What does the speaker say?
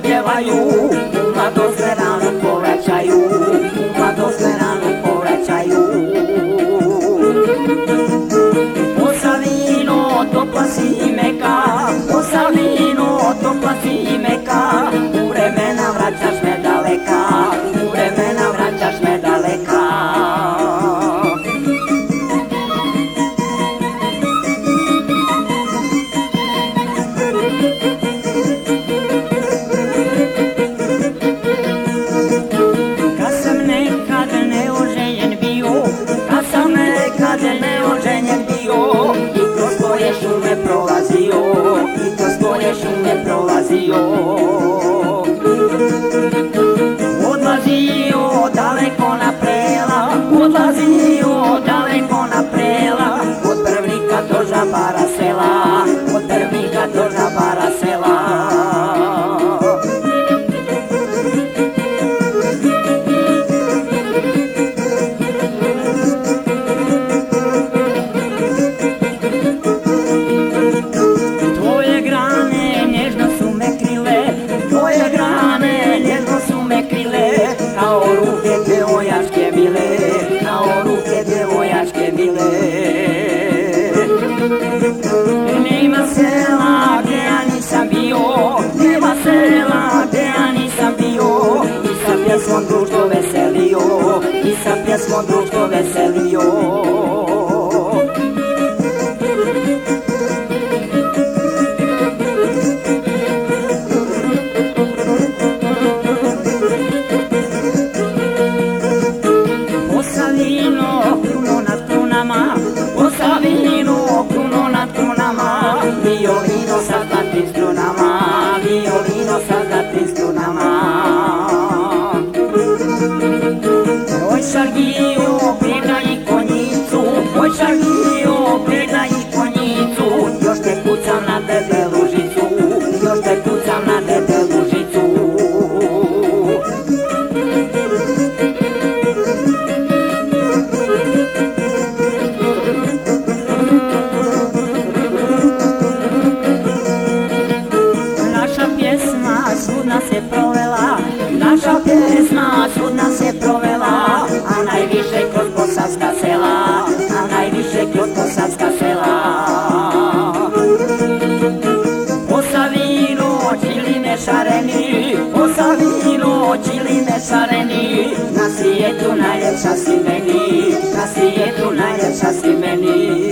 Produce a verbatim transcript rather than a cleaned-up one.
pjevaju, u mladost me rano povraćaju, u mladost me rano povraćaju. Posavino, topla si meka, Posavino, topla si meka, u vremena vraćaš me daleka, u vremena vraćaš me daleka. Kad sam nekad neoženjen bio, kad sam nekad neoženjen bio, i kroz tvoje šume prolazio, i kroz tvoje šume prolazio. Odlazio daleko na prela, odlazio daleko na prela, od Brvnika do Žabara sela, od Brvnika do Žabara sela. Tvoje grane nježno su me krile, tvoje grane nježno su me krile, kao ruke djevojačke bile, kao ruke djevojačke bile. Nema sela gdje ja nisam bio, nema sela gdje ja nisam bio, i sa pjesmom društvo veselio, i sa pjesmom društvo veselio. Posavino, kruno nad krunama, Posavino, kruno nad krunama, violino sa zlatim strunama, violino sa zlatim strunama. Oj Šargio, predaj konjicu, oj Šargio, predaj konjicu, još te kucam na debelu žicu, još te kucam na debelu žicu. Naša pjesma sudna se provela, naša pjesma sudna se provela, a najviše kroz posavska sela, a najviše kroz posavska sela. Posavino, čiline šareni, Posavino, čiline šareni, na svijetu najljepša si meni, na svijetu najljepša si meni.